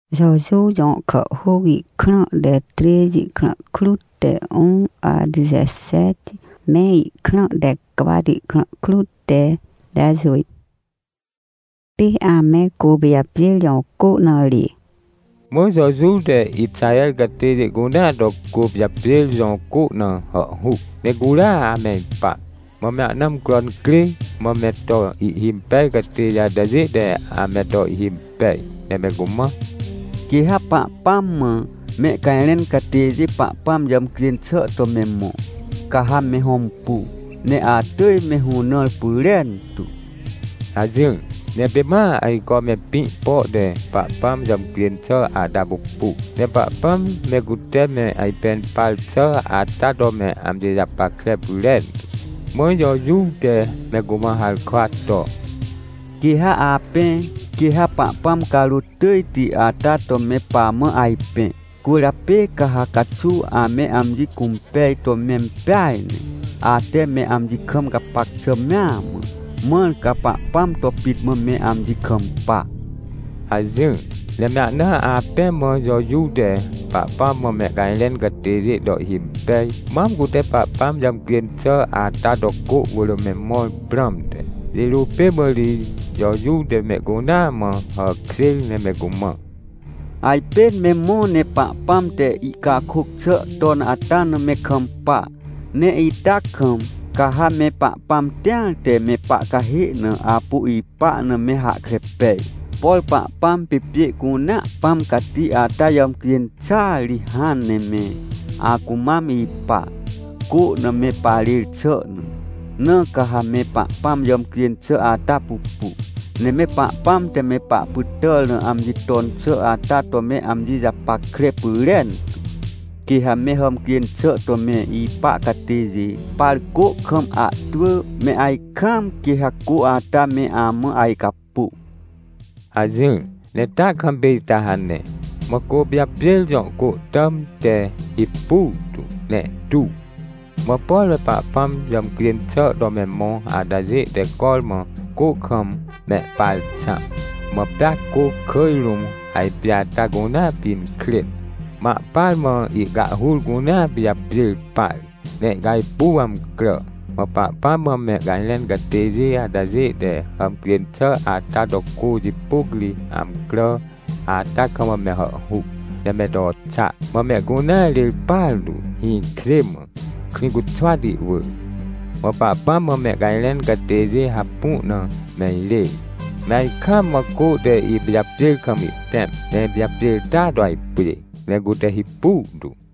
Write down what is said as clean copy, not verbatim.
Jojo Jonca Hogi Clan de 13 Clan Clute 1 a 17 Mei Clan de Quadi Clan Clute 18 P.A. cô bia bia dòng cô nợ đi. Mỗi giờ dù để Israel gật tê để cô đã đọc cô bia bia dòng cô nợ họ hụ để cô đã amen pa. Mà mẹ năm con kli mà mẹ to him pe gật tê ra đã dễ để mẹ to him pe để mẹ cũng mất. Kiha pak pam me kailen katezi pak pam jam klin sợ to memo. Kaha me hompu ne atoi me hunol puren tu. Azing ne bema ai ko me pi po de pak pam jam klin sợ ada bupu. Ne pak pam me gute me ai pen pal sợ ada do me am de pak kre puren. Mới giờ du de me guma hal kwat to. Kiha ape Kiha pak pam kalu tui ti ata to me pa me aipe. Kurape kaha katsu ame amji kumpe to mempai ne. Ate me amji kham kapak semam. Men kapak pam to pit me amji kham pa. Azing le mẹ na ape mo giờ du de pak pam mo me kai len ka te ri do him pe. Mam ku te pak pam jam kien cho ata do ko wo me mo pram de. Lilu pe mo li giờ du de me cô na mà họ kêu ne me cô mà ai pen me mo ne pa pam te ika khuk sợ ton atan me kham pa ne ita kham kaha me pa pam tiang te me pa kahi ne apu i pa ne me ha krepe pol pa pam pipi kuna pam kati ata yam kien cha li han ne me aku mam i pa ku ne me pa li sợ ne kaha me pa pam yam kien cha ata pupu ne me pa pam te me pa putel ne amji ton sợ ata to me amji japak kre puren ki ha me hom kien sợ to me i pa katezi par ko kham a tu me ai kham ki ha ku ata me am ai kapu Azing ne ta kham be ta han ne ma ko bia bia jong ko tam te ipu tu ne tu ma pol pa pam jam kien sợ do me mo ada je de kol ma ko kham mẹ pal cha mà bác cô khơi lùng hay bia ta cũng na pin klit mà pal mà i gạ hul cũng na bia bia pal mẹ gai buam kro mà pa mà mẹ gai lên gạt tê gì đã gì để ham kiên chớ ta đọc cô di pugli am kro ta không mà mẹ họ hu để mẹ đọt cha mà mẹ cũng na li pal lu hi krem khi cũng chua đi vừa mà pa mà mẹ gai lên gạt tê gì hấp pu na mẹ lê mẹ kham mà cô để i bia bia kham i tem để bia bia ta đòi bia mẹ cô để hi pu du